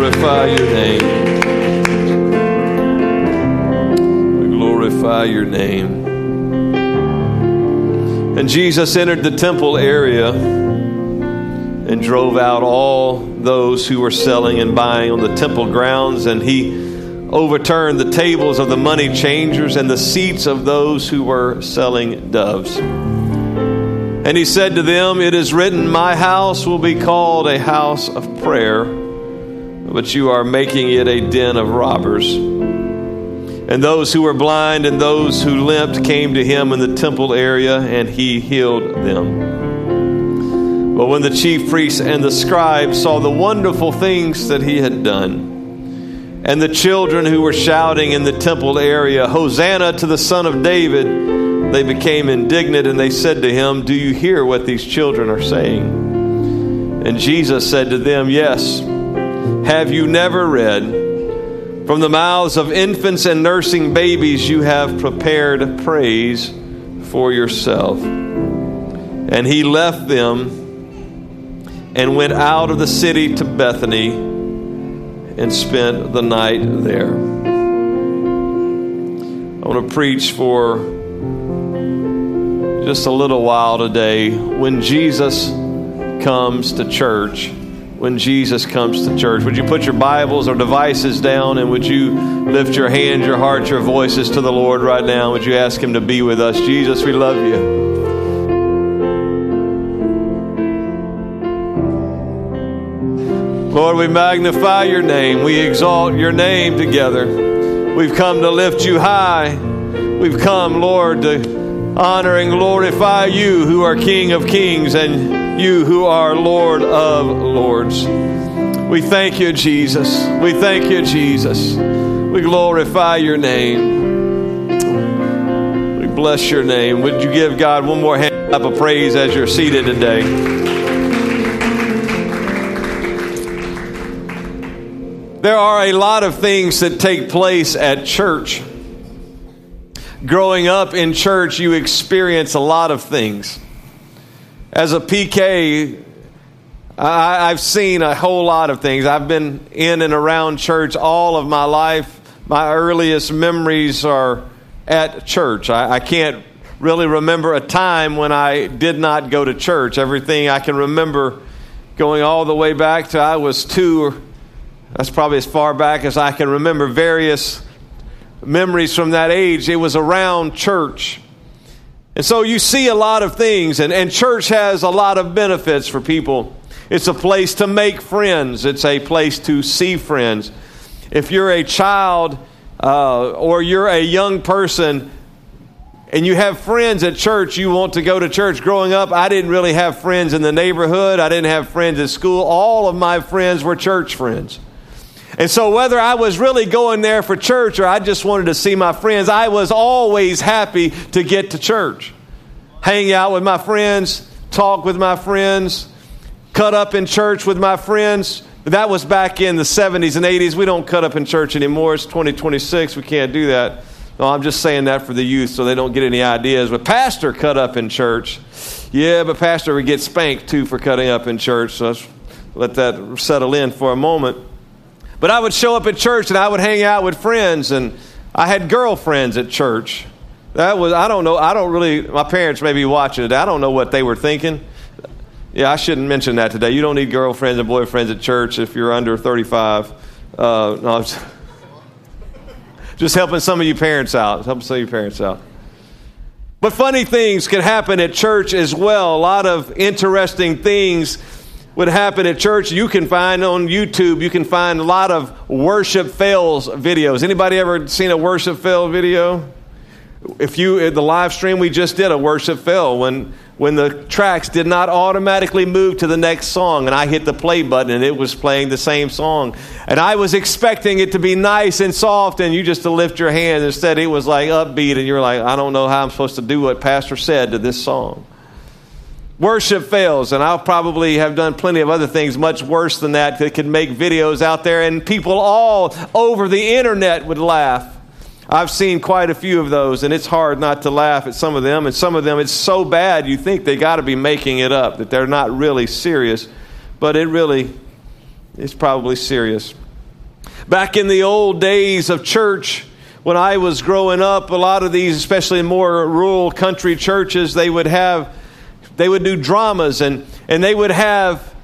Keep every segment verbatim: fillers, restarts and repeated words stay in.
glorify your name. We glorify your name. And Jesus entered the temple area and drove out all those who were selling and buying on the temple grounds, and he overturned the tables of the money changers and the seats of those who were selling doves. And he said to them, "It is written, my house will be called a house of prayer, but you are making it a den of robbers." And those who were blind and those who limped came to him in the temple area, and he healed them. But when the chief priests and the scribes saw the wonderful things that he had done, and the children who were shouting in the temple area, "Hosanna to the Son of David," they became indignant, and they said to him, "Do you hear what these children are saying?" And Jesus said to them, "Yes. Have you never read, from the mouths of infants and nursing babies you have prepared praise for yourself?" And he left them and went out of the city to Bethany and spent the night there. I want to preach for just a little while today. When Jesus comes to church, when Jesus comes to church, would you put your Bibles or devices down, and would you lift your hands, your heart, your voices to the Lord right now? Would you ask him to be with us? Jesus, we love you. Lord, we magnify your name. We exalt your name together. We've come to lift you high. We've come, Lord, to honor and glorify you who are King of kings and you who are Lord of lords. We thank you, Jesus. We thank you, Jesus. We glorify your name. We bless your name. Would you give God one more hand clap of praise as you're seated today? There are a lot of things that take place at church. Growing up in church, you experience a lot of things. As a P K, I, I've seen a whole lot of things. I've been in and around church all of my life. My earliest memories are at church. I, I can't really remember a time when I did not go to church. Everything I can remember going all the way back to I was two. That's probably as far back as I can remember various memories from that age. It was around church. And so you see a lot of things, and, and church has a lot of benefits for people. It's a place to make friends. It's a place to see friends. If you're a child uh, or you're a young person and you have friends at church, you want to go to church. Growing up, I didn't really have friends in the neighborhood. I didn't have friends at school. All of my friends were church friends. And so whether I was really going there for church or I just wanted to see my friends, I was always happy to get to church. Hang out with my friends, talk with my friends, cut up in church with my friends. That was back in the seventies and eighties. We don't cut up in church anymore. It's twenty twenty-six. We can't do that. No, I'm just saying that for the youth so they don't get any ideas. But pastor cut up in church. Yeah, but pastor would get spanked too for cutting up in church. So let's let that settle in for a moment. But I would show up at church and I would hang out with friends, and I had girlfriends at church. That was, I don't know, I don't really, my parents may be watching it. I don't know what they were thinking. Yeah, I shouldn't mention that today. You don't need girlfriends and boyfriends at church if you're under thirty-five. Uh, no, just, just helping some of you parents out. Helping some of you parents out. But funny things can happen at church as well. A lot of interesting things would happen at church. You can find on YouTube, you can find a lot of worship fails videos. Anybody ever seen a worship fail video? If you, the live stream, we just did a worship fail when, when the tracks did not automatically move to the next song, and I hit the play button and it was playing the same song. And I was expecting it to be nice and soft and you just to lift your hand. Instead, it was like upbeat and you're like, I don't know how I'm supposed to do what Pastor said to this song. Worship fails, and I'll probably have done plenty of other things much worse than that that could make videos out there, and people all over the internet would laugh. I've seen quite a few of those, and it's hard not to laugh at some of them, and some of them it's so bad you think they got to be making it up, that they're not really serious, but it really is probably serious. Back in the old days of church, when I was growing up, a lot of these, especially in more rural country churches, they would have, they would do dramas, and, and they would have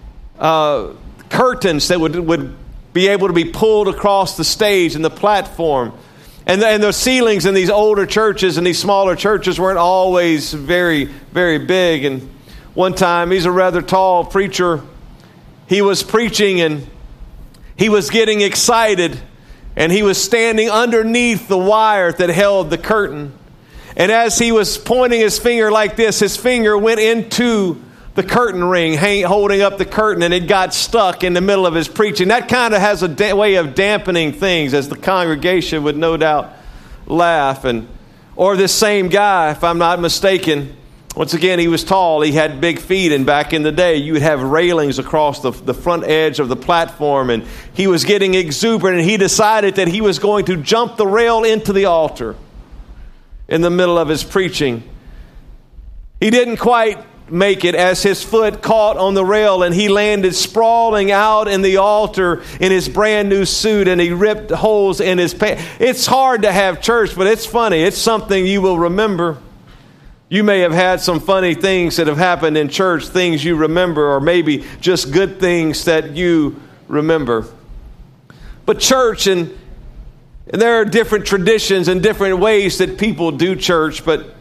uh, curtains that would, would be able to be pulled across the stage and the platform. And the, and the ceilings in these older churches and these smaller churches weren't always very, very big. And one time, he's a rather tall preacher. He was preaching and he was getting excited. And he was standing underneath the wire that held the curtain. And as he was pointing his finger like this, his finger went into the curtain ring, hang, holding up the curtain, and it got stuck in the middle of his preaching. That kind of has a da- way of dampening things, as the congregation would no doubt laugh. And or this same guy, if I'm not mistaken, once again, he was tall, he had big feet, and back in the day, you would have railings across the, the front edge of the platform, and he was getting exuberant, and he decided that he was going to jump the rail into the altar in the middle of his preaching. He didn't quite make it as his foot caught on the rail, and he landed sprawling out in the altar in his brand new suit, and he ripped holes in his pants. It's hard to have church, but it's funny. It's something you will remember. You may have had some funny things that have happened in church, things you remember, or maybe just good things that you remember. But church, and, and there are different traditions and different ways that people do church, but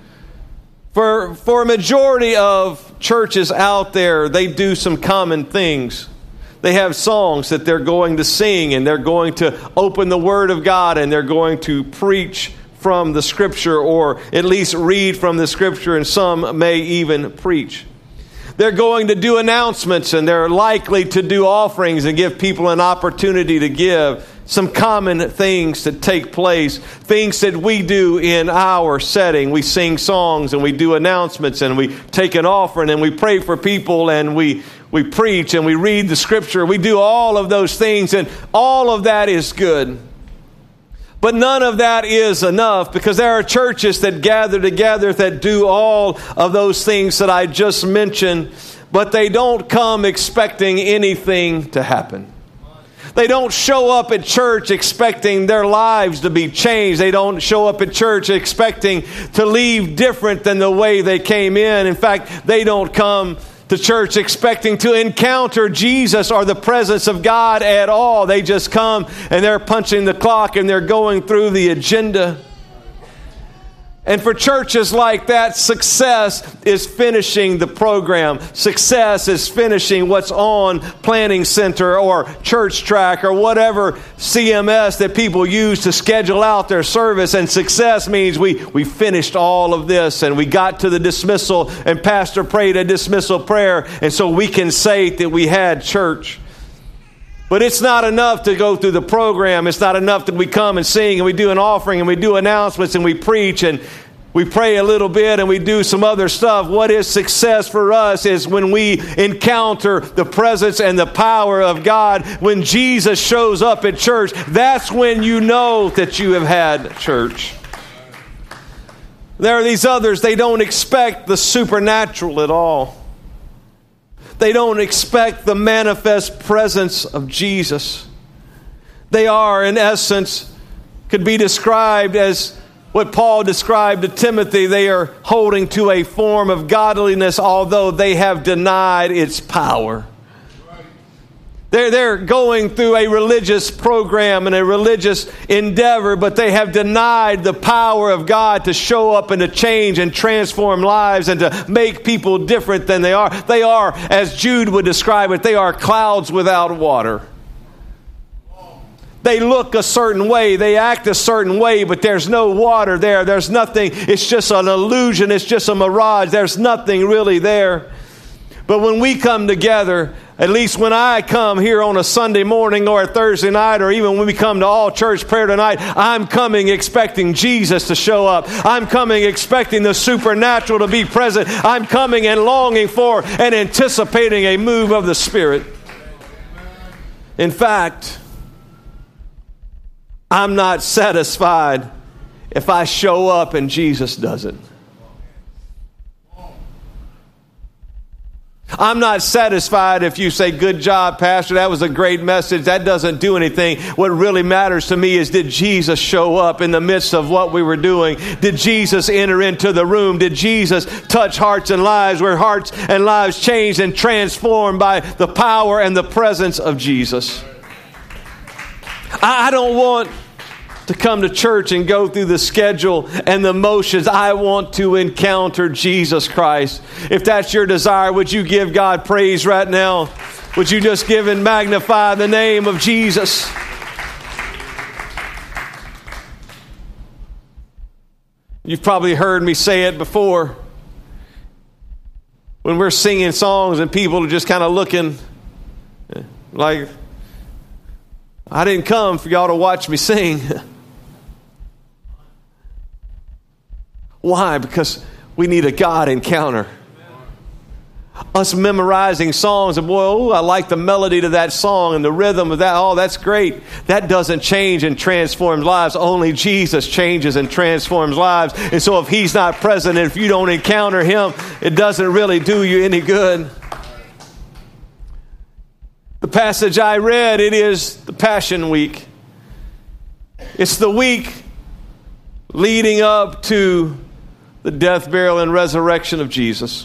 for, for a majority of churches out there, they do some common things. They have songs that they're going to sing, and they're going to open the Word of God, and they're going to preach from the Scripture, or at least read from the Scripture, and some may even preach. They're going to do announcements, and they're likely to do offerings and give people an opportunity to give. Some common things that take place, things that we do in our setting. We sing songs, and we do announcements, and we take an offering, and we pray for people, and we, we preach, and we read the Scripture. We do all of those things, and all of that is good. But none of that is enough, because there are churches that gather together that do all of those things that I just mentioned, but they don't come expecting anything to happen. They don't show up at church expecting their lives to be changed. They don't show up at church expecting to leave different than the way they came in. In fact, they don't come to church expecting to encounter Jesus or the presence of God at all. They just come and they're punching the clock and they're going through the agenda. And for churches like that, success is finishing the program. Success is finishing what's on Planning Center or Church Track or whatever C M S that people use to schedule out their service. And success means we, we finished all of this and we got to the dismissal and pastor prayed a dismissal prayer. And so we can say that we had church. But it's not enough to go through the program. It's not enough that we come and sing and we do an offering and we do announcements and we preach and we pray a little bit and we do some other stuff. What is success for us is when we encounter the presence and the power of God. When Jesus shows up at church, that's when you know that you have had church. There are these others, they don't expect the supernatural at all. They don't expect the manifest presence of Jesus. They are, in essence, could be described as what Paul described to Timothy. They are holding to a form of godliness, although they have denied its power. They're, they're going through a religious program and a religious endeavor, but they have denied the power of God to show up and to change and transform lives and to make people different than they are. They are, as Jude would describe it, they are clouds without water. They look a certain way, they act a certain way, but there's no water there. There's nothing. It's just an illusion. It's just a mirage. There's nothing really there. But when we come together, at least when I come here on a Sunday morning or a Thursday night, or even when we come to all church prayer tonight, I'm coming expecting Jesus to show up. I'm coming expecting the supernatural to be present. I'm coming and longing for and anticipating a move of the Spirit. In fact, I'm not satisfied if I show up and Jesus doesn't. I'm not satisfied if you say, good job, Pastor, that was a great message. That doesn't do anything. What really matters to me is, did Jesus show up in the midst of what we were doing? Did Jesus enter into the room? Did Jesus touch hearts and lives, where hearts and lives changed and transformed by the power and the presence of Jesus? I don't want to come to church and go through the schedule and the motions. I want to encounter Jesus Christ. If that's your desire, would you give God praise right now? Would you just give and magnify the name of Jesus? You've probably heard me say it before. When we're singing songs and people are just kind of looking like, I didn't come for y'all to watch me sing. Why? Because we need a God encounter. Us memorizing songs and boy, oh, I like the melody to that song and the rhythm of that. Oh, that's great. That doesn't change and transform lives. Only Jesus changes and transforms lives. And so if He's not present, and if you don't encounter Him, it doesn't really do you any good. The passage I read, it is the Passion Week. It's the week leading up to the death, burial, and resurrection of Jesus.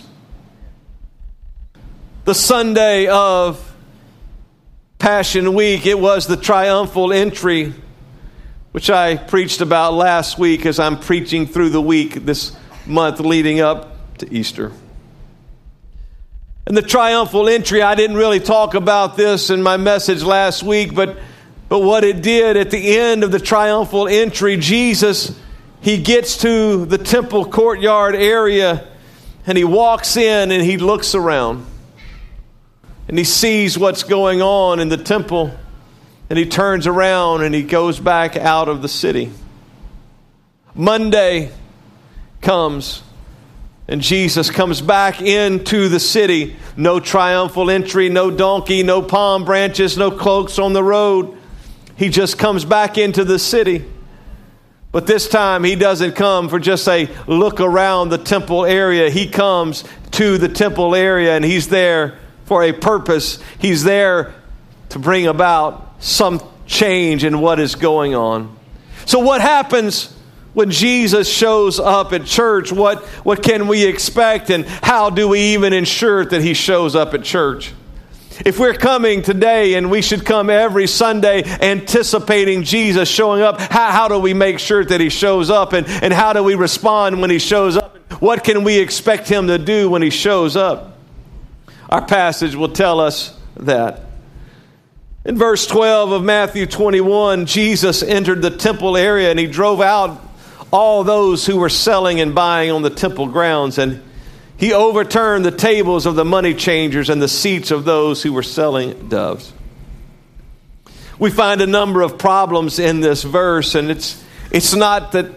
The Sunday of Passion Week, it was the triumphal entry, which I preached about last week as I'm preaching through the week this month leading up to Easter. And the triumphal entry, I didn't really talk about this in my message last week, but, but what it did at the end of the triumphal entry, Jesus, He gets to the temple courtyard area and He walks in and He looks around. And He sees what's going on in the temple. And He turns around and He goes back out of the city. Monday comes. And Jesus comes back into the city. No triumphal entry, no donkey, no palm branches, no cloaks on the road. He just comes back into the city. But this time He doesn't come for just a look around the temple area. He comes to the temple area and He's there for a purpose. He's there to bring about some change in what is going on. So what happens when Jesus shows up at church? What, what can we expect, and how do we even ensure that He shows up at church? If we're coming today, and we should come every Sunday anticipating Jesus showing up, how, how do we make sure that He shows up? And, and how do we respond when He shows up? What can we expect Him to do when He shows up? Our passage will tell us that. In verse twelve of Matthew twenty-one, Jesus entered the temple area and He drove out all those who were selling and buying on the temple grounds, and He overturned the tables of the money changers and the seats of those who were selling doves. We find a number of problems in this verse, and it's it's not that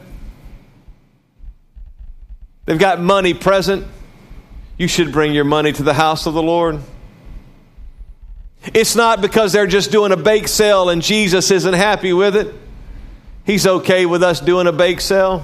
they've got money present. You should bring your money to the house of the Lord. It's not because they're just doing a bake sale and Jesus isn't happy with it. He's okay with us doing a bake sale.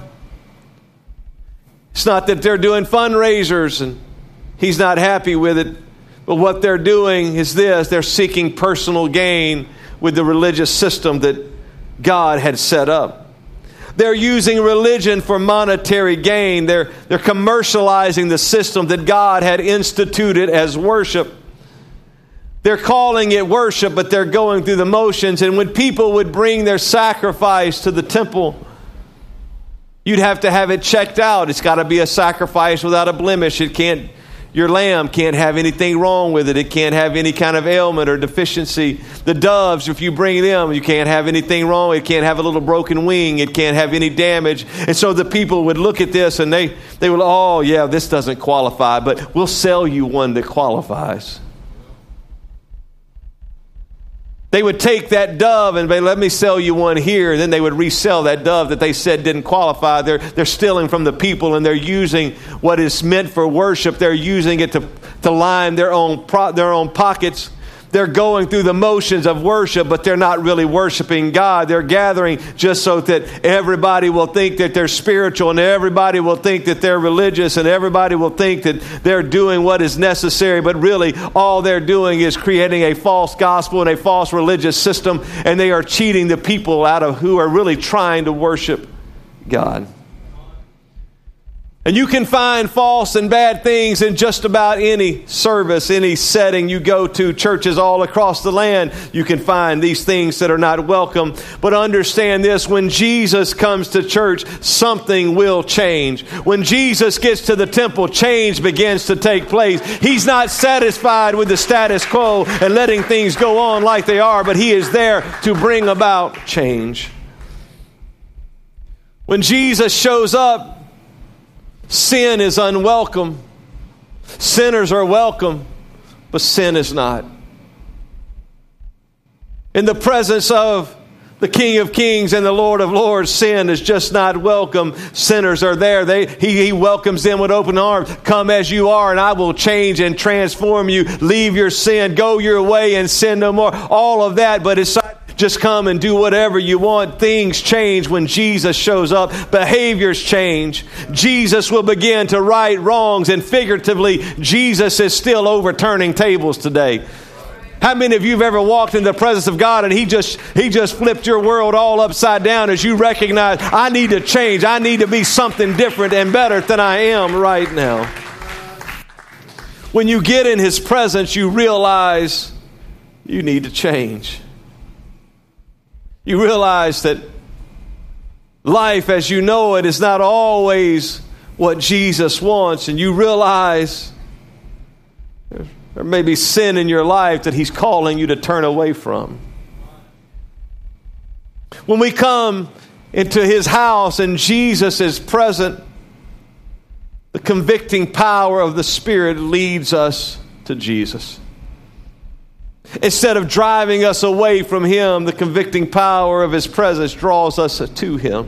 It's not that they're doing fundraisers and He's not happy with it. But what they're doing is this: they're seeking personal gain with the religious system that God had set up. They're using religion for monetary gain. They're, they're commercializing the system that God had instituted as worship. They're calling it worship, but they're going through the motions. And when people would bring their sacrifice to the temple, you'd have to have it checked out. It's got to be a sacrifice without a blemish. It can't, your lamb can't have anything wrong with it. It can't have any kind of ailment or deficiency. The doves, if you bring them, you can't have anything wrong. It can't have a little broken wing. It can't have any damage. And so the people would look at this and they, they would, oh yeah, this doesn't qualify, but we'll sell you one that qualifies. They would take that dove and say, let me sell you one here. And then they would resell that dove that they said didn't qualify. They're, they're stealing from the people, and they're using what is meant for worship. They're using it to, to line their own, pro, their own pockets. they're going through the motions of worship, but they're not really worshiping God. They're gathering just so that everybody will think that they're spiritual, and everybody will think that they're religious, and everybody will think that they're doing what is necessary. But really, all they're doing is creating a false gospel and a false religious system, and they are cheating the people out of who are really trying to worship God. And you can find false and bad things in just about any service, any setting you go to, churches all across the land. You can find these things that are not welcome. But understand this, when Jesus comes to church, something will change. When Jesus gets to the temple, change begins to take place. He's not satisfied with the status quo and letting things go on like they are, but He is there to bring about change. When Jesus shows up, sin is unwelcome. Sinners are welcome, but sin is not. In the presence of the King of Kings and the Lord of Lords, sin is just not welcome. Sinners are there. They, he, he welcomes them with open arms. Come as you are, and I will change and transform you. Leave your sin. Go your way and sin no more. All of that, but it's just come and do whatever you want. Things change when Jesus shows up. Behaviors change. Jesus will begin to right wrongs, and figuratively, Jesus is still overturning tables today. How many of you have ever walked in the presence of God and He just He just flipped your world all upside down as you recognize, I need to change. I need to be something different and better than I am right now. When you get in His presence, you realize you need to change. You realize that life as you know it is not always what Jesus wants, and you realize there may be sin in your life that He's calling you to turn away from. When we come into His house and Jesus is present, the convicting power of the Spirit leads us to Jesus. Instead of driving us away from Him, the convicting power of His presence draws us to Him.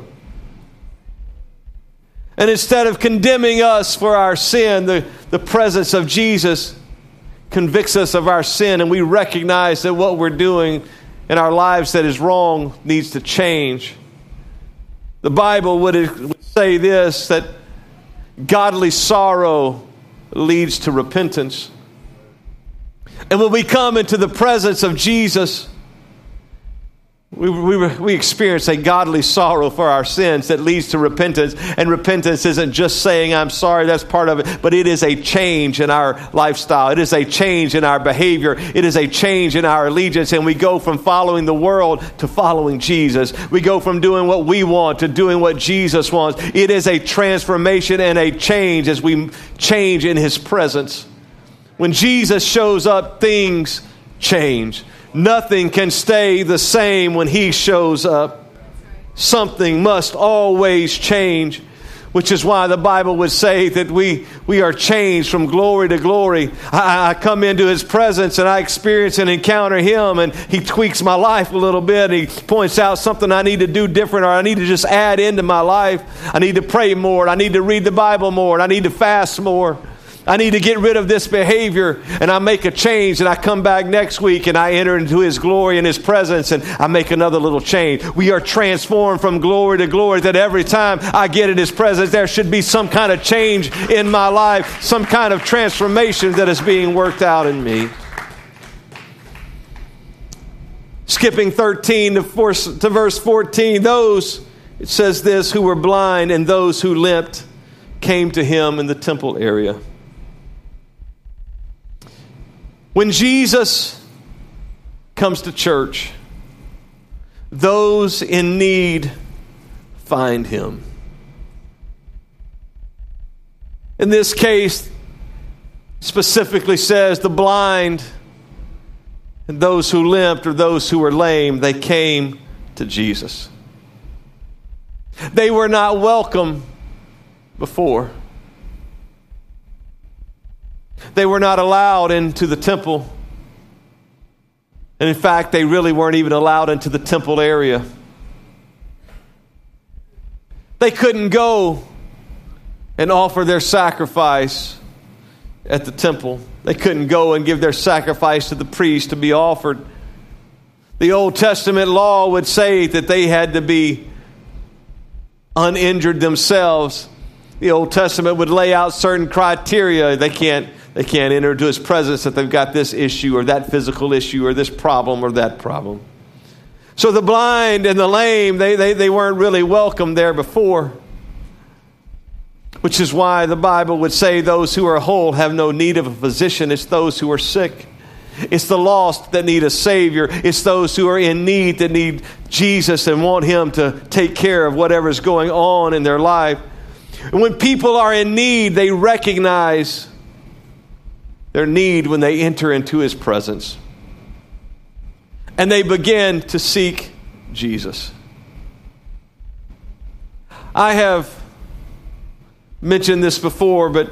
And instead of condemning us for our sin, the, the presence of Jesus convicts us of our sin, and we recognize that what we're doing in our lives that is wrong needs to change. The Bible would say this, that godly sorrow leads to repentance. And when we come into the presence of Jesus, we, we, we experience a godly sorrow for our sins that leads to repentance. And repentance isn't just saying, I'm sorry, that's part of it, but it is a change in our lifestyle. It is a change in our behavior. It is a change in our allegiance. And we go from following the world to following Jesus. We go from doing what we want to doing what Jesus wants. It is a transformation and a change as we change in His presence. When Jesus shows up, things change. Nothing can stay the same when He shows up. Something must always change, which is why the Bible would say that we, we are changed from glory to glory. I, I come into His presence and I experience and encounter Him, and He tweaks my life a little bit. He points out something I need to do different, or I need to just add into my life. I need to pray more. I need to read the Bible more. I need to fast more. I need to get rid of this behavior, and I make a change, and I come back next week and I enter into His glory and His presence, and I make another little change. We are transformed from glory to glory, that every time I get in His presence, there should be some kind of change in my life, some kind of transformation that is being worked out in me. Skipping thirteen to, force, to verse fourteen, those, it says this, who were blind and those who limped came to Him in the temple area. When Jesus comes to church, those in need find Him. In this case, specifically says the blind and those who limped or those who were lame, they came to Jesus. They were not welcome before. They were not allowed into the temple. And in fact, they really weren't even allowed into the temple area. They couldn't go and offer their sacrifice at the temple. They couldn't go and give their sacrifice to the priest to be offered. The Old Testament law would say that they had to be uninjured themselves. The Old Testament would lay out certain criteria. They can't, they can't enter into his presence if they've got this issue or that physical issue or this problem or that problem. So the blind and the lame, they, they, they weren't really welcome there before. Which is why the Bible would say those who are whole have no need of a physician. It's those who are sick. It's the lost that need a Savior. It's those who are in need that need Jesus and want Him to take care of whatever's going on in their life. And when people are in need, they recognize their need when they enter into His presence. And they begin to seek Jesus. I have mentioned this before, but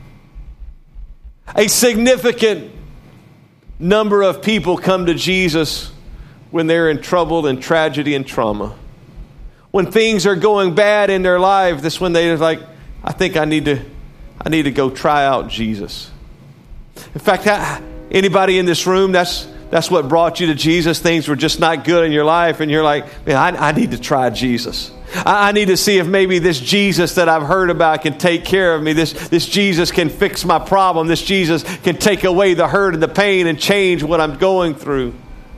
a significant number of people come to Jesus when they're in trouble and tragedy and trauma. When things are going bad in their life, that's when they're like, I think I need to, I need to go try out Jesus. In fact, anybody in this room, that's that's what brought you to Jesus. Things were just not good in your life, and you're like, man, I, I need to try Jesus. I, I need to see if maybe this Jesus that I've heard about can take care of me. This, this Jesus can fix my problem. This Jesus can take away the hurt and the pain and change what I'm going through.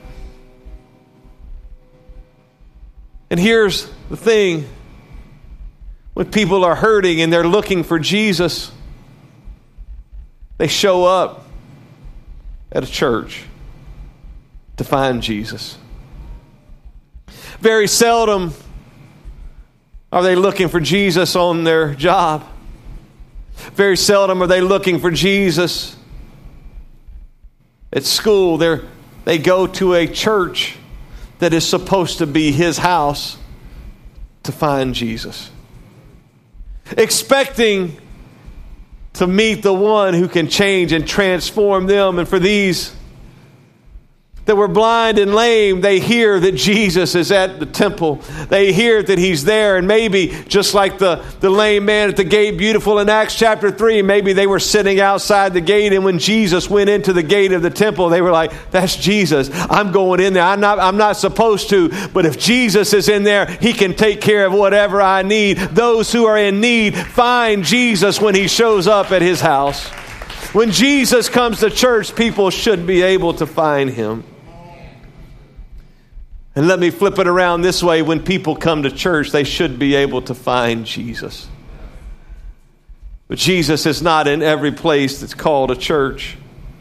And here's the thing. When people are hurting and they're looking for Jesus, they show up at a church to find Jesus. Very seldom are they looking for Jesus on their job. Very seldom are they looking for Jesus at school. They're, they go to a church that is supposed to be His house to find Jesus, expecting to meet the one who can change and transform them. And for these that were blind and lame, they hear that Jesus is at the temple. They hear that He's there. And maybe just like the, the lame man at the gate, beautiful in Acts chapter three, maybe they were sitting outside the gate, and when Jesus went into the gate of the temple, they were like, that's Jesus. I'm going in there. I'm not, I'm not supposed to, but if Jesus is in there, He can take care of whatever I need. Those who are in need find Jesus when He shows up at His house. When Jesus comes to church, people should be able to find Him. And let me flip it around this way. When people come to church, they should be able to find Jesus. But Jesus is not in every place that's called a church.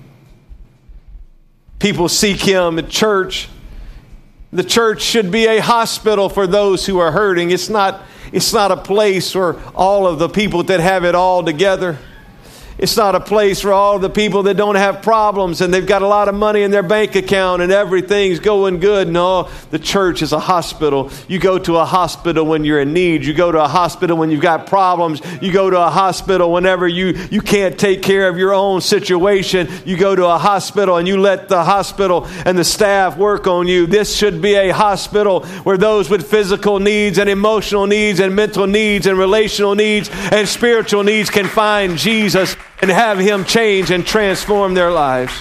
People seek Him at church. The church should be a hospital for those who are hurting. It's not, it's not a place for all of the people that have it all together. It's not a place for all the people that don't have problems and they've got a lot of money in their bank account and everything's going good. No, the church is a hospital. You go to a hospital when you're in need. You go to a hospital when you've got problems. You go to a hospital whenever you, you can't take care of your own situation. You go to a hospital and you let the hospital and the staff work on you. This should be a hospital where those with physical needs and emotional needs and mental needs and relational needs and spiritual needs can find Jesus and have Him change and transform their lives.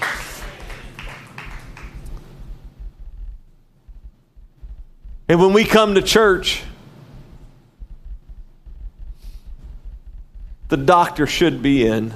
And when we come to church, the doctor should be in.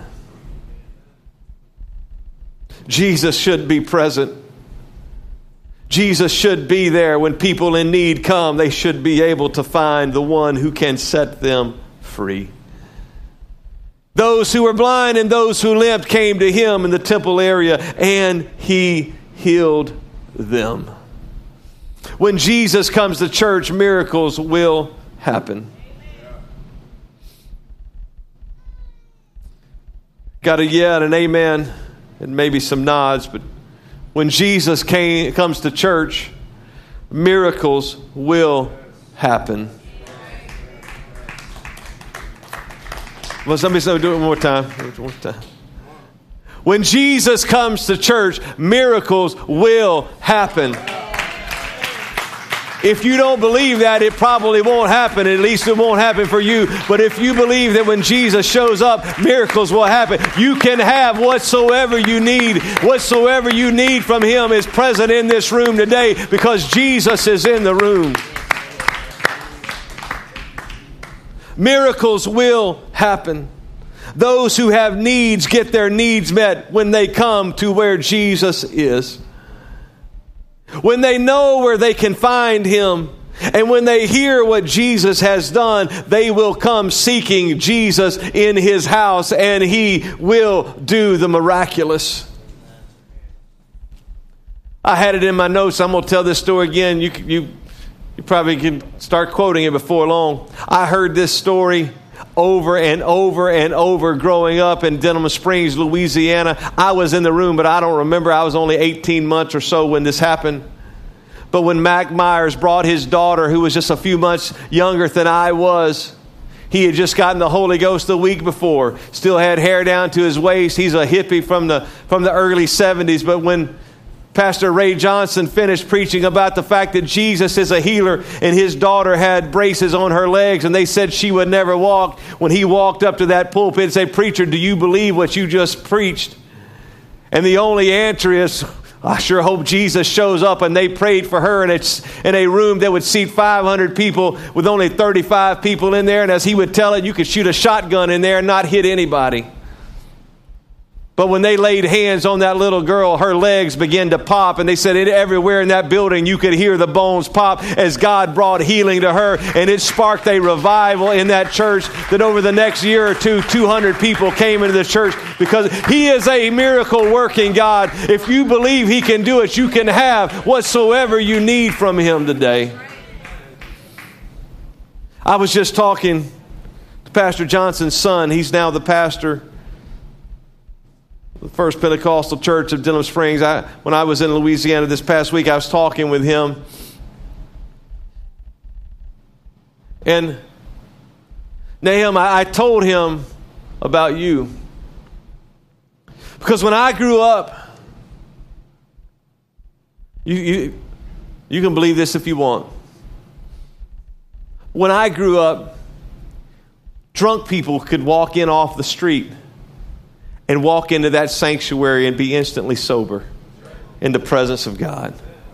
Jesus should be present. Jesus should be there. When people in need come, they should be able to find the one who can set them free. Those who were blind and those who limped came to Him in the temple area, and He healed them. When Jesus comes to church, miracles will happen. Got a yeah and an amen and maybe some nods, but when Jesus came, comes to church, miracles will happen. Well, somebody say, do it one more time. One more time. When Jesus comes to church, miracles will happen. If you don't believe that, it probably won't happen. At least it won't happen for you. But if you believe that when Jesus shows up, miracles will happen, you can have whatsoever you need. Whatsoever you need from Him is present in this room today because Jesus is in the room. Miracles will happen. Those who have needs get their needs met when they come to where Jesus is. When they know where they can find Him, and when they hear what Jesus has done, they will come seeking Jesus in His house, and He will do the miraculous. I had it in my notes. I'm going to tell this story again. You, you, you probably can start quoting it before long. I heard this story over and over and over growing up in Denham Springs, Louisiana. I was in the room, but I don't remember. I was only eighteen months or so when this happened. But when Mac Myers brought his daughter, who was just a few months younger than I was, he had just gotten the Holy Ghost the week before, still had hair down to his waist. He's a hippie from the from the early seventies. But when Pastor Ray Johnson finished preaching about the fact that Jesus is a healer and his daughter had braces on her legs and they said she would never walk, when he walked up to that pulpit and said, "Preacher, do you believe what you just preached?" And the only answer is, "I sure hope Jesus shows up." And they prayed for her, and it's in a room that would seat five hundred people with only thirty-five people in there. And as he would tell it, you could shoot a shotgun in there and not hit anybody. But when they laid hands on that little girl, her legs began to pop. And they said it, everywhere in that building, you could hear the bones pop as God brought healing to her. And it sparked a revival in that church that over the next year or two, two hundred people came into the church because He is a miracle working God. If you believe He can do it, you can have whatsoever you need from Him today. I was just talking to Pastor Johnson's son. He's now the pastor the First Pentecostal Church of Denham Springs. I, when I was in Louisiana this past week, I was talking with him. And Nahum, I, I told him about you. Because when I grew up, you, you, you can believe this if you want. When I grew up, drunk people could walk in off the street and walk into that sanctuary and be instantly sober in the presence of God.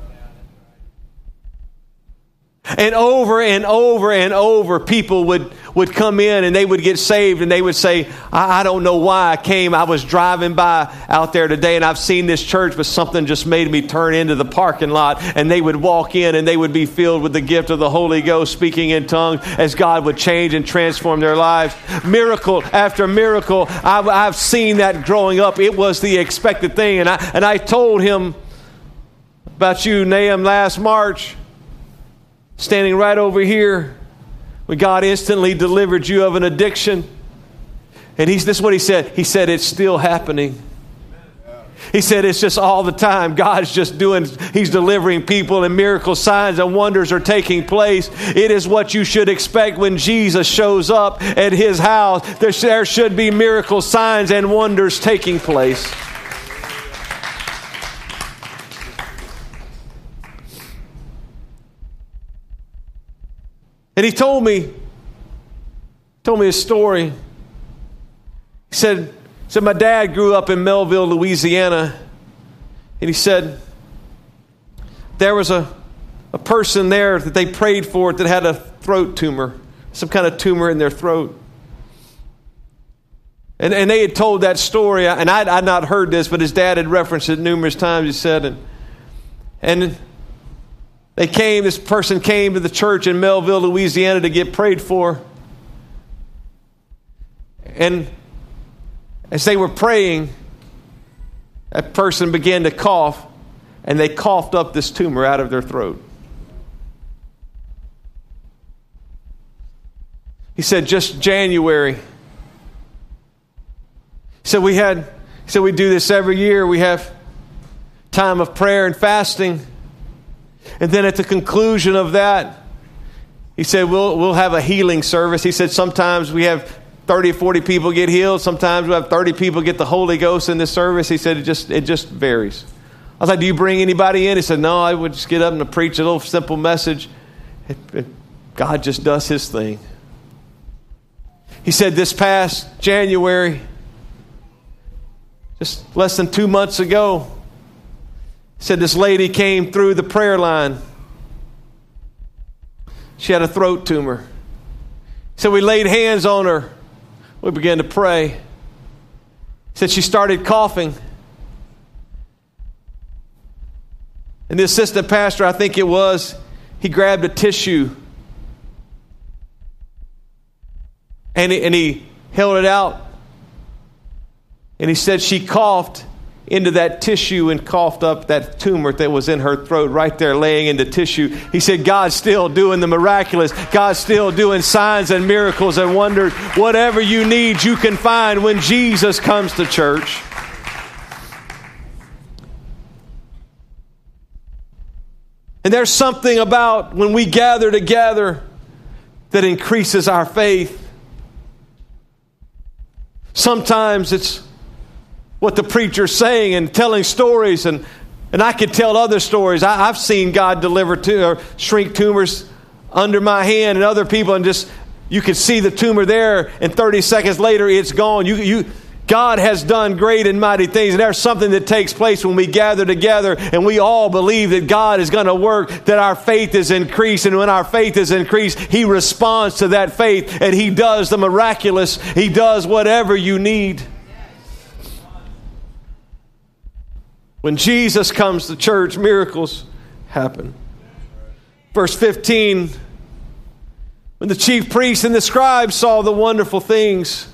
And over and over and over, people would, would come in and they would get saved and they would say, I, I don't know why I came. I was driving by out there today and I've seen this church, but something just made me turn into the parking lot. And they would walk in and they would be filled with the gift of the Holy Ghost, speaking in tongues as God would change and transform their lives. Miracle after miracle. I've, I've seen that growing up. It was the expected thing. And I, and I told him about you, Nahum, last March. Standing right over here, when God instantly delivered you of an addiction. And he's, this is what he said. He said, it's still happening. He said, it's just all the time. God's just doing, He's delivering people and miracle signs and wonders are taking place. It is what you should expect when Jesus shows up at His house. There, there should be miracle signs and wonders taking place. And he told me, told me a story. He said, said, my dad grew up in Melville, Louisiana. And he said, there was a, a person there that they prayed for that had a throat tumor, some kind of tumor in their throat. And, and they had told that story, and I'd, I'd not heard this, but his dad had referenced it numerous times, he said. And, and They came, this person came to the church in Melville, Louisiana to get prayed for. And as they were praying, that person began to cough, and they coughed up this tumor out of their throat. He said, just January. He said, we had, he said, we do this every year. We have time of prayer and fasting. And then at the conclusion of that, he said, we'll, we'll have a healing service. He said, sometimes we have thirty or forty people get healed. Sometimes we have thirty people get the Holy Ghost in this service. He said, it just, it just varies I was like, do you bring anybody in? He said, no, I would just get up and preach a little simple message. God just does his thing. He said this past January, just less than two months ago, he said this lady came through the prayer line. She had a throat tumor. He said we laid hands on her. We began to pray. He said she started coughing. And the assistant pastor, I think it was, he grabbed a tissue and he, and he held it out. And he said she coughed into that tissue and coughed up that tumor that was in her throat right there laying in the tissue. He said, God's still doing the miraculous. God's still doing signs and miracles and wonders. Whatever you need, you can find when Jesus comes to church. And there's something about when we gather together that increases our faith. Sometimes it's what the preacher's saying and telling stories, and, and I could tell other stories. I, I've seen God deliver to, or shrink tumors under my hand and other people, and just you could see the tumor there, and thirty seconds later it's gone. You, you, God has done great and mighty things, and there's something that takes place when we gather together and we all believe that God is going to work, that our faith is increased, and when our faith is increased, He responds to that faith, and He does the miraculous. He does whatever you need. When Jesus comes to church, miracles happen. Verse fifteen, when the chief priests and the scribes saw the wonderful things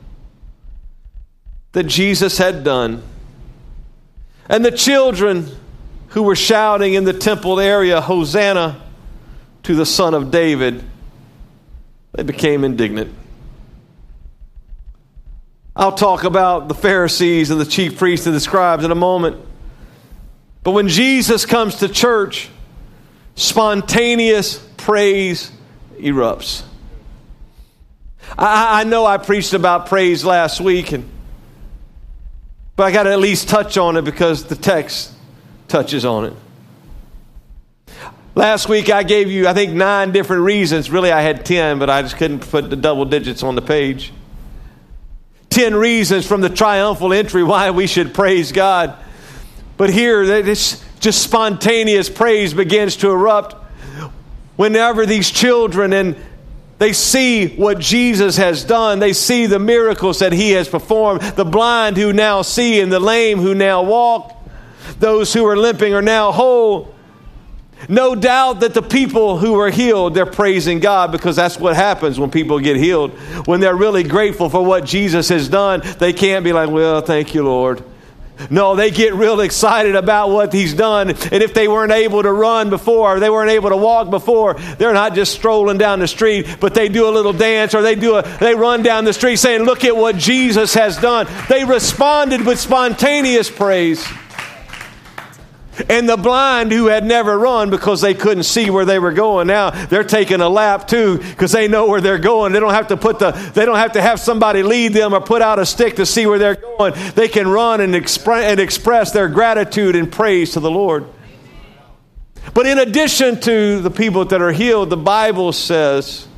that Jesus had done, and the children who were shouting in the temple area, Hosanna to the Son of David, they became indignant. I'll talk about the Pharisees and the chief priests and the scribes in a moment. But when Jesus comes to church, spontaneous praise erupts. I, I know I preached about praise last week, and but I got to at least touch on it because the text touches on it. Last week I gave you, I think, nine different reasons. Really, I had ten, but I just couldn't put the double digits on the page. Ten reasons from the triumphal entry why we should praise God. But here, this just spontaneous praise begins to erupt whenever these children and they see what Jesus has done. They see the miracles that He has performed. The blind who now see and the lame who now walk. Those who are limping are now whole. No doubt that the people who are healed, they're praising God, because that's what happens when people get healed. When they're really grateful for what Jesus has done, they can't be like, well, thank you, Lord. No, they get real excited about what He's done. And if they weren't able to run before, or they weren't able to walk before, they're not just strolling down the street, but they do a little dance, or they do a they run down the street saying, look at what Jesus has done. They responded with spontaneous praise. And the blind who had never run because they couldn't see where they were going, now they're taking a lap too because they know where they're going. They don't have to put the they don't have to have somebody lead them or put out a stick to see where they're going. They can run and express and express their gratitude and praise to the Lord. But in addition to the people that are healed, the Bible says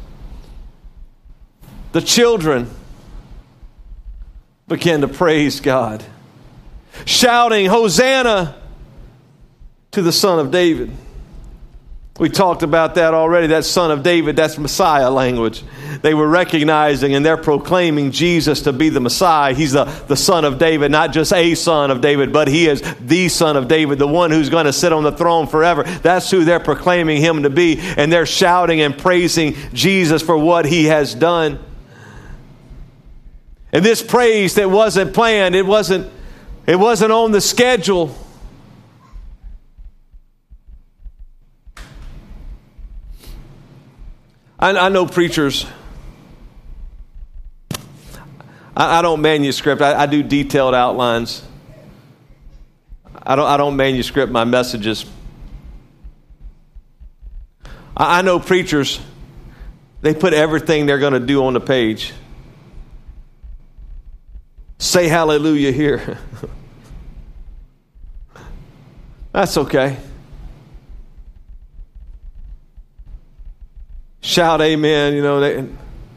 the children began to praise God, shouting, Hosanna to the Son of David. We talked about that already. That Son of David, that's Messiah language. They were recognizing and they're proclaiming Jesus to be the Messiah. He's the, the Son of David, not just a Son of David, but He is the Son of David, the one who's going to sit on the throne forever. That's who they're proclaiming Him to be. And they're shouting and praising Jesus for what He has done. And this praise that wasn't planned, it wasn't, it wasn't on the schedule. I, I know preachers, I, I don't manuscript, I, I do detailed outlines. I don't, I don't manuscript my messages. I, I know preachers, they put everything they're going to do on the page. Say hallelujah here. That's okay. Shout amen, you know. They,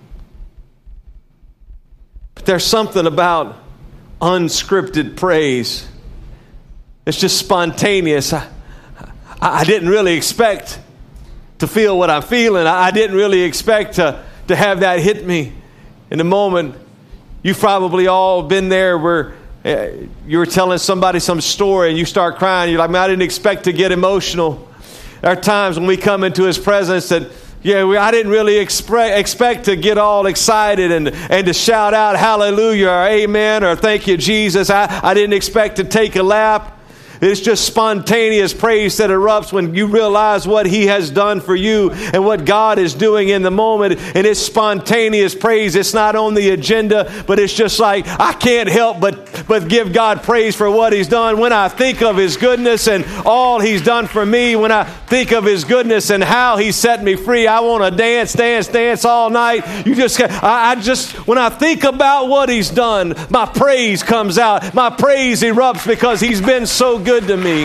but there's something about unscripted praise. It's just spontaneous. I, I didn't really expect to feel what I'm feeling. I didn't really expect to, to have that hit me in the moment. You've probably all been there where uh, you were telling somebody some story and you start crying. You're like, man, I didn't expect to get emotional. There are times when we come into His presence that, yeah, we, I didn't really expect, expect to get all excited and, and to shout out hallelujah or amen or thank you, Jesus. I, I didn't expect to take a lap. It's just spontaneous praise that erupts when you realize what He has done for you and what God is doing in the moment. And it's spontaneous praise. It's not on the agenda, but it's just like, I can't help but, but give God praise for what He's done. When I think of His goodness and all He's done for me, when I think of His goodness and how He set me free, I want to dance, dance, dance all night. You just, I, I just, when I think about what He's done, my praise comes out. My praise erupts because He's been so good to me.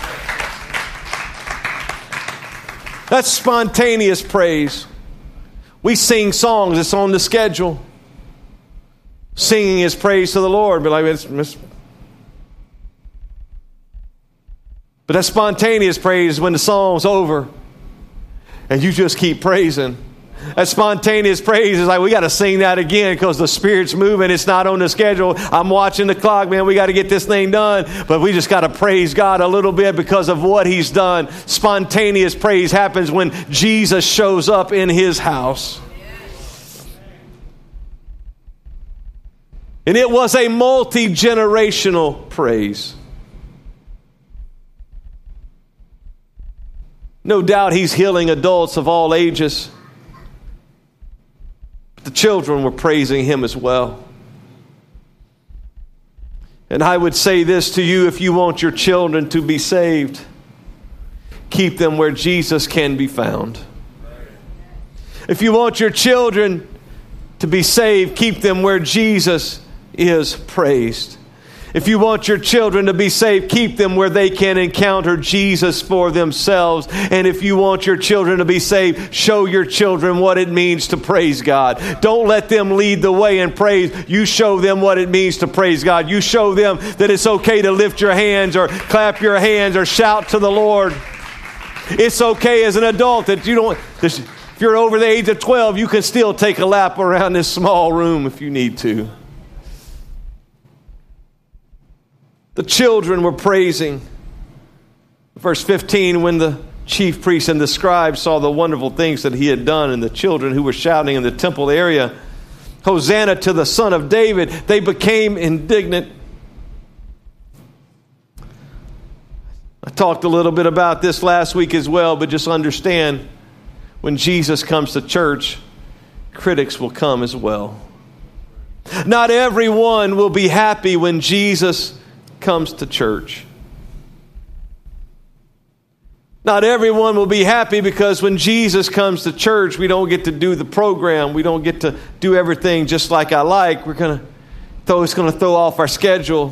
That's spontaneous praise. We sing songs. It's on the schedule. Singing is praise to the Lord. But, like, it's, it's, but that spontaneous praise when the song's over and you just keep praising. That spontaneous praise is like, we got to sing that again because the Spirit's moving. It's not on the schedule. I'm watching the clock, man. We got to get this thing done. But we just got to praise God a little bit because of what He's done. Spontaneous praise happens when Jesus shows up in His house. And it was a multi-generational praise. No doubt He's healing adults of all ages. The children were praising Him as well. And I would say this to you, if you want your children to be saved, keep them where Jesus can be found. If you want your children to be saved, keep them where Jesus is praised. If you want your children to be saved, keep them where they can encounter Jesus for themselves. And if you want your children to be saved, show your children what it means to praise God. Don't let them lead the way in praise. You show them what it means to praise God. You show them that it's okay to lift your hands or clap your hands or shout to the Lord. It's okay as an adult that you don't, if you're over the age of twelve, you can still take a lap around this small room if you need to. The children were praising. Verse fifteen, when the chief priests and the scribes saw the wonderful things that He had done, and the children who were shouting in the temple area, Hosanna to the Son of David, they became indignant. I talked a little bit about this last week as well, but just understand, when Jesus comes to church, critics will come as well. Not everyone will be happy when Jesus comes to church. Not everyone will be happy because when Jesus comes to church, we don't get to do the program. We don't get to do everything just like I like. We're going to throw, it's going to throw off our schedule.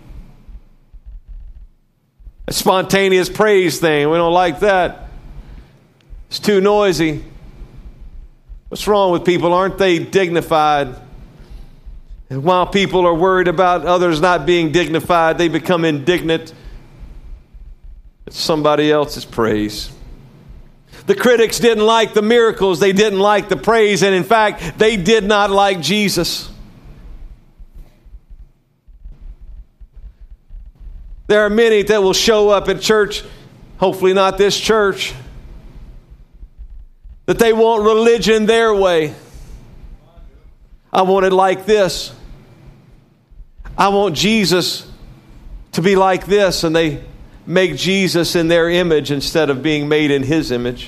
A spontaneous praise thing, we don't like that. It's too noisy. What's wrong with people? Aren't they dignified? And while people are worried about others not being dignified, they become indignant at somebody else's praise. The critics didn't like the miracles. They didn't like the praise. And in fact, they did not like Jesus. There are many that will show up at church, hopefully not this church, that they want religion their way. I want it like this. I want Jesus to be like this, and they make Jesus in their image instead of being made in His image.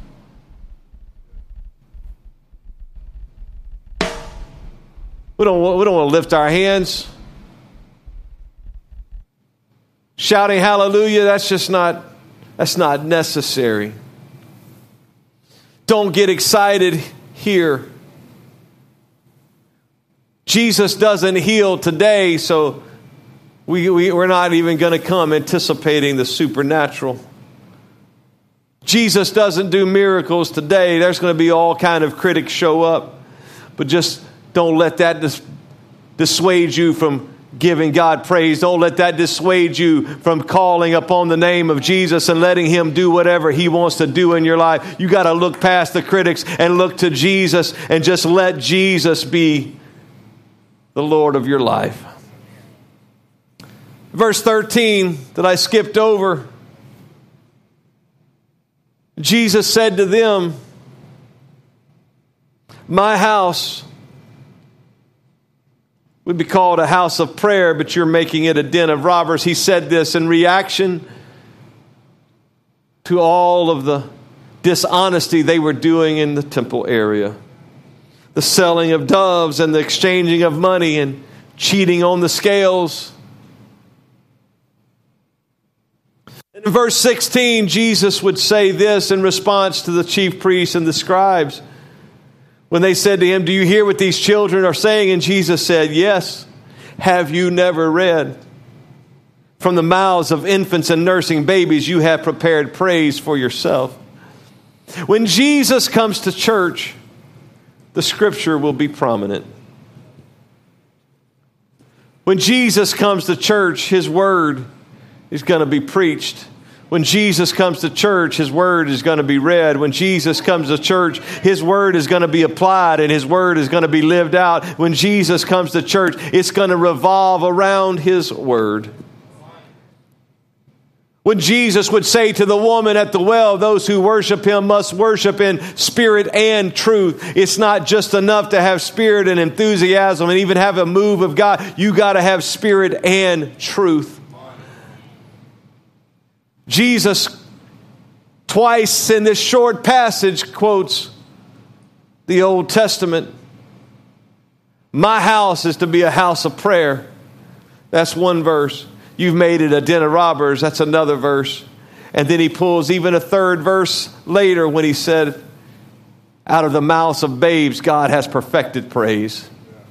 We don't, we don't want to lift our hands. Shouting hallelujah, that's just not, that's not necessary. Don't get excited here. Jesus doesn't heal today, so We, we, we're not even going to come anticipating the supernatural. Jesus doesn't do miracles today. There's going to be all kind of critics show up. But just don't let that dis- dissuade you from giving God praise. Don't let that dissuade you from calling upon the name of Jesus and letting him do whatever he wants to do in your life. You got to look past the critics and look to Jesus and just let Jesus be the Lord of your life. Verse thirteen that I skipped over. Jesus said to them, my house would be called a house of prayer, but you're making it a den of robbers. He said this in reaction to all of the dishonesty they were doing in the temple area. The selling of doves and the exchanging of money and cheating on the scales. In verse sixteen, Jesus would say this in response to the chief priests and the scribes. When they said to him, do you hear what these children are saying? And Jesus said, yes. Have you never read? From the mouths of infants and nursing babies, you have prepared praise for yourself. When Jesus comes to church, the scripture will be prominent. When Jesus comes to church, his word is going to be preached. When Jesus comes to church, his word is going to be read. When Jesus comes to church, his word is going to be applied and his word is going to be lived out. When Jesus comes to church, it's going to revolve around his word. When Jesus would say to the woman at the well, those who worship him must worship in spirit and truth. It's not just enough to have spirit and enthusiasm and even have a move of God. You got to have spirit and truth. Jesus, twice in this short passage, quotes the Old Testament. My house is to be a house of prayer. That's one verse. You've made it a den of robbers. That's another verse. And then he pulls even a third verse later when he said, out of the mouths of babes, God has perfected praise.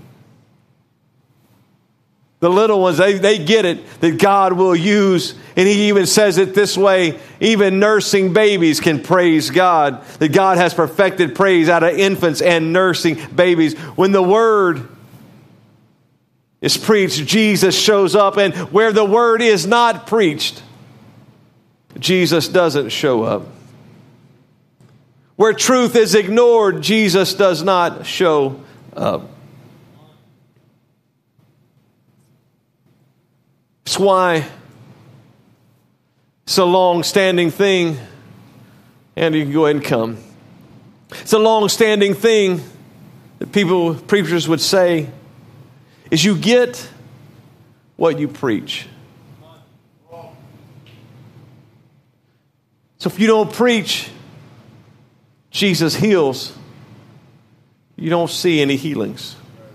The little ones, they, they get it, that God will use, and he even says it this way, even nursing babies can praise God. That God has perfected praise out of infants and nursing babies. When the word is preached, Jesus shows up, and where the word is not preached, Jesus doesn't show up. Where truth is ignored, Jesus does not show up. It's why it's a long-standing thing. And you can go ahead and come. It's a long-standing thing that people, preachers would say, is you get what you preach. So if you don't preach, Jesus heals, you don't see any healings.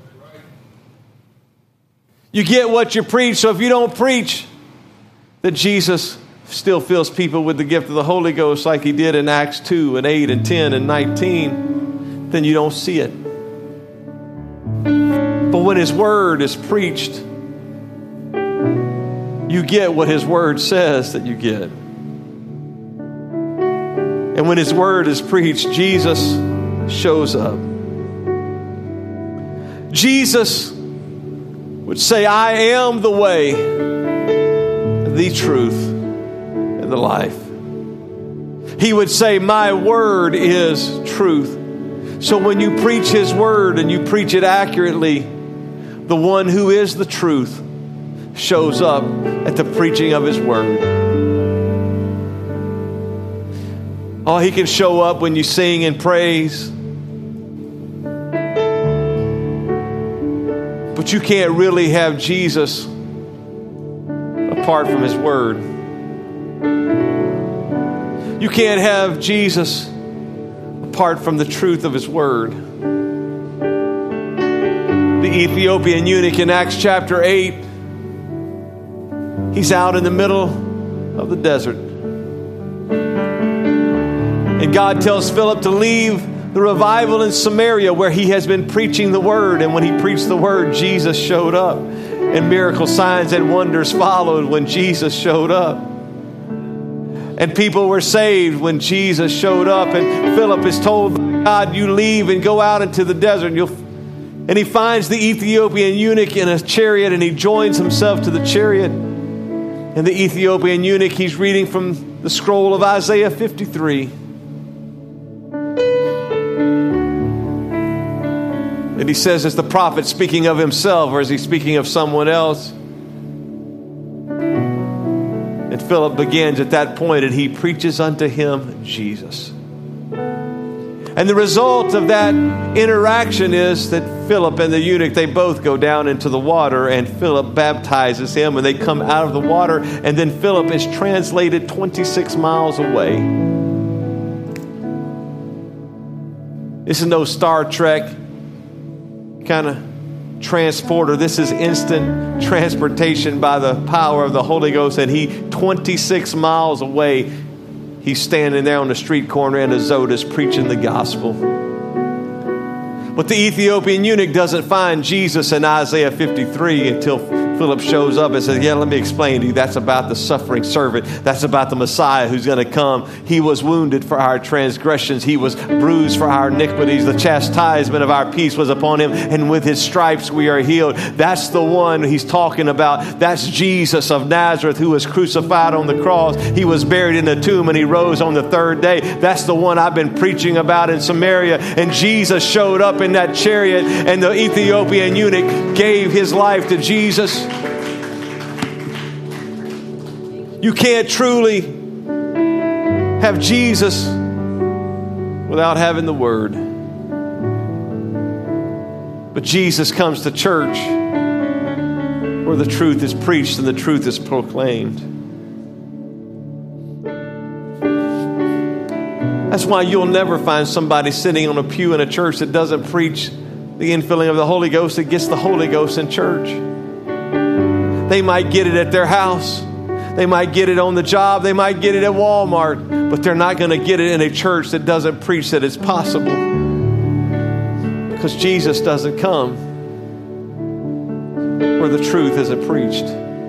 You get what you preach. So if you don't preach that Jesus still fills people with the gift of the Holy Ghost like he did in Acts two and eight and ten and nineteen, then you don't see it. But when his word is preached, you get what his word says that you get. And when his word is preached, Jesus shows up. Jesus would say, I am the way, the truth, and the life. He would say, my word is truth. So when you preach his word and you preach it accurately, the one who is the truth shows up at the preaching of his word. Oh, he can show up when you sing in praise. But you can't really have Jesus apart from his word. You can't have Jesus apart from the truth of his word. The Ethiopian eunuch in Acts chapter eight, he's out in the middle of the desert. And God tells Philip to leave the revival in Samaria where he has been preaching the word. And when he preached the word, Jesus showed up. And miracle signs and wonders followed when Jesus showed up. And people were saved when Jesus showed up. And Philip is told by God, you leave and go out into the desert. And, you'll, and he finds the Ethiopian eunuch in a chariot, and he joins himself to the chariot. And the Ethiopian eunuch, he's reading from the scroll of Isaiah fifty-three. And he says, is the prophet speaking of himself, or is he speaking of someone else? And Philip begins at that point, and he preaches unto him Jesus. And the result of that interaction is that Philip and the eunuch, they both go down into the water, and Philip baptizes him, and they come out of the water, and then Philip is translated twenty-six miles away. This is no Star Trek kind of transporter. This is instant transportation by the power of the Holy Ghost. And he, twenty-six miles away, he's standing there on the street corner in Azotus preaching the gospel. But the Ethiopian eunuch doesn't find Jesus in Isaiah fifty-three until Philip shows up and says, yeah, let me explain to you. That's about the suffering servant. That's about the Messiah who's going to come. He was wounded for our transgressions. He was bruised for our iniquities. The chastisement of our peace was upon him, and with his stripes we are healed. That's the one he's talking about. That's Jesus of Nazareth, who was crucified on the cross. He was buried in a tomb, and he rose on the third day. That's the one I've been preaching about in Samaria. And Jesus showed up in that chariot, and the Ethiopian eunuch gave his life to Jesus. You can't truly have Jesus without having the Word. But Jesus comes to church where the truth is preached and the truth is proclaimed. That's why you'll never find somebody sitting on a pew in a church that doesn't preach the infilling of the Holy Ghost, that gets the Holy Ghost in church. They might get it at their house. They might get it on the job. They might get it at Walmart. But they're not going to get it in a church that doesn't preach that it's possible. Because Jesus doesn't come where the truth isn't preached.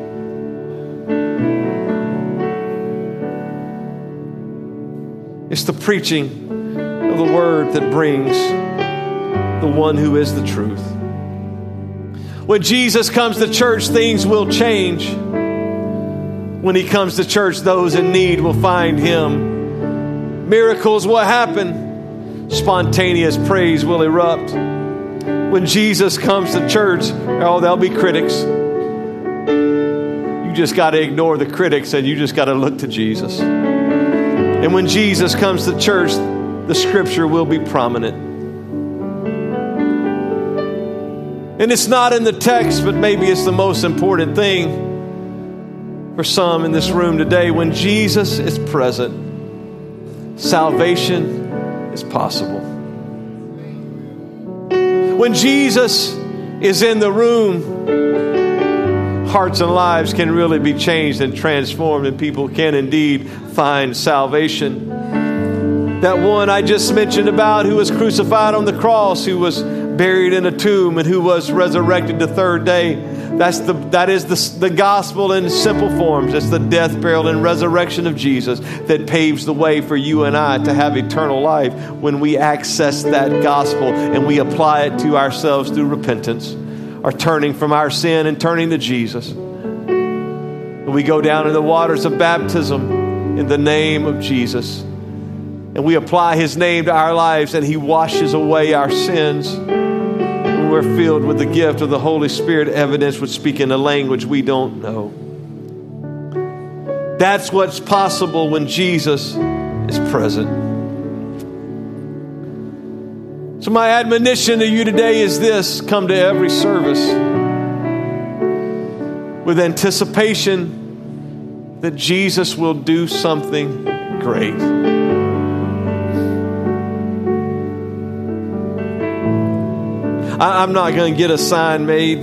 It's the preaching of the Word that brings the one who is the truth. When Jesus comes to church, things will change. When he comes to church, those in need will find him. Miracles will happen. Spontaneous praise will erupt. When Jesus comes to church, oh, there'll be critics. You just got to ignore the critics, and you just got to look to Jesus. And when Jesus comes to church, the scripture will be prominent. And it's not in the text, but maybe it's the most important thing for some in this room today. When Jesus is present, salvation is possible. When Jesus is in the room, hearts and lives can really be changed and transformed, and people can indeed find salvation. That one I just mentioned about, who was crucified on the cross, who was buried in a tomb, and who was resurrected the third day. That's the that is the, the gospel in simple forms. It's the death, burial, and resurrection of Jesus that paves the way for you and I to have eternal life when we access that gospel and we apply it to ourselves through repentance, or turning from our sin and turning to Jesus. And we go down in the waters of baptism in the name of Jesus. And we apply his name to our lives, and he washes away our sins. And we're filled with the gift of the Holy Spirit, evidence with speaking a language we don't know. That's what's possible when Jesus is present. So my admonition to you today is this: come to every service with anticipation that Jesus will do something great. I'm not going to get a sign made,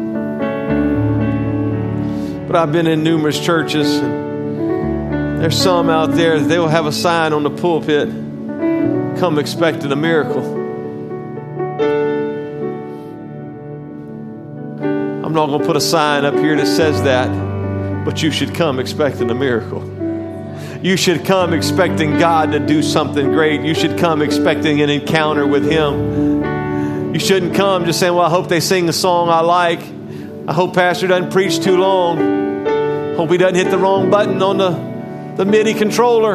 but I've been in numerous churches, and there's some out there, they will have a sign on the pulpit, come expecting a miracle. I'm not going to put a sign up here that says that, but you should come expecting a miracle. You should come expecting God to do something great. You should come expecting an encounter with Him. You shouldn't come just saying, well, I hope they sing a song I like. I hope Pastor doesn't preach too long. Hope he doesn't hit the wrong button on the, the MIDI controller.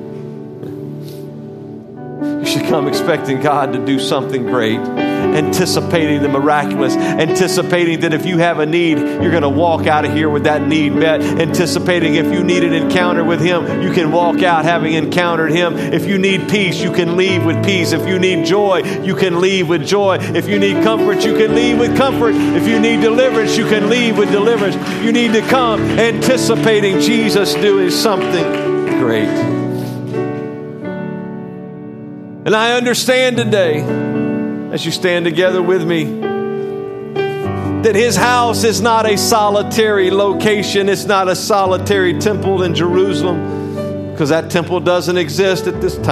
You should come expecting God to do something great, anticipating the miraculous, anticipating that if you have a need, you're going to walk out of here with that need met, anticipating if you need an encounter with Him, you can walk out having encountered Him. If you need peace, you can leave with peace. If you need joy, you can leave with joy. If you need comfort, you can leave with comfort. If you need deliverance, you can leave with deliverance. You need to come anticipating Jesus doing something great. And I understand today, as you stand together with me, that His house is not a solitary location. It's not a solitary temple in Jerusalem, because that temple doesn't exist at this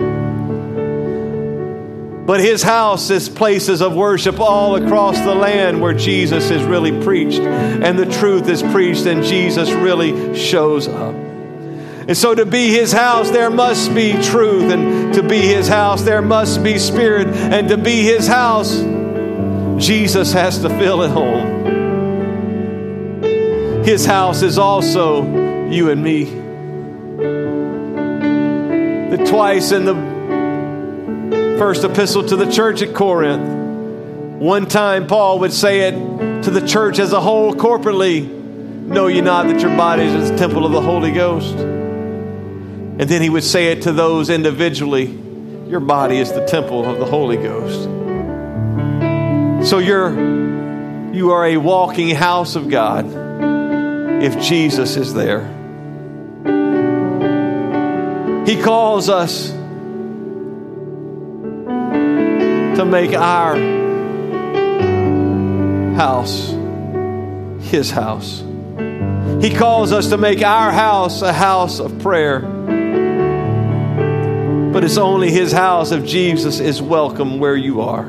time. But His house is places of worship all across the land where Jesus is really preached and the truth is preached and Jesus really shows up. And so to be His house, there must be truth. And to be His house, there must be spirit. And to be His house, Jesus has to fill it home. His house is also you and me. That twice in the first epistle to the church at Corinth, one time Paul would say it to the church as a whole corporately, know ye not that your body is the temple of the Holy Ghost? And then he would say it to those individually, your body is the temple of the Holy Ghost. So you're, you are a walking house of God if Jesus is there. He calls us to make our house His house. He calls us to make our house a house of prayer. But it's only His house if Jesus is welcome where you are.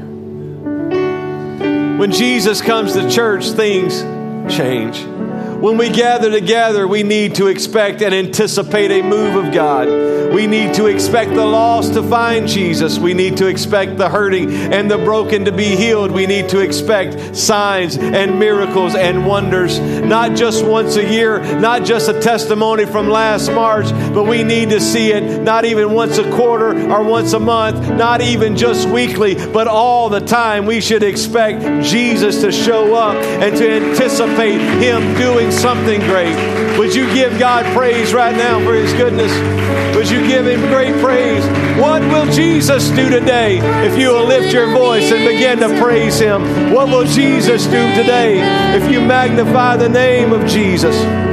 When Jesus comes to church, things change. When we gather together, we need to expect and anticipate a move of God. We need to expect the lost to find Jesus. We need to expect the hurting and the broken to be healed. We need to expect signs and miracles and wonders, not just once a year, not just a testimony from last March, but we need to see it not even once a quarter or once a month, not even just weekly, but all the time. We should expect Jesus to show up and to anticipate Him doing something great. Would you give God praise right now for His goodness? Would you give Him great praise? What will Jesus do today if you will lift your voice and begin to praise Him? What will Jesus do today if you magnify the name of Jesus?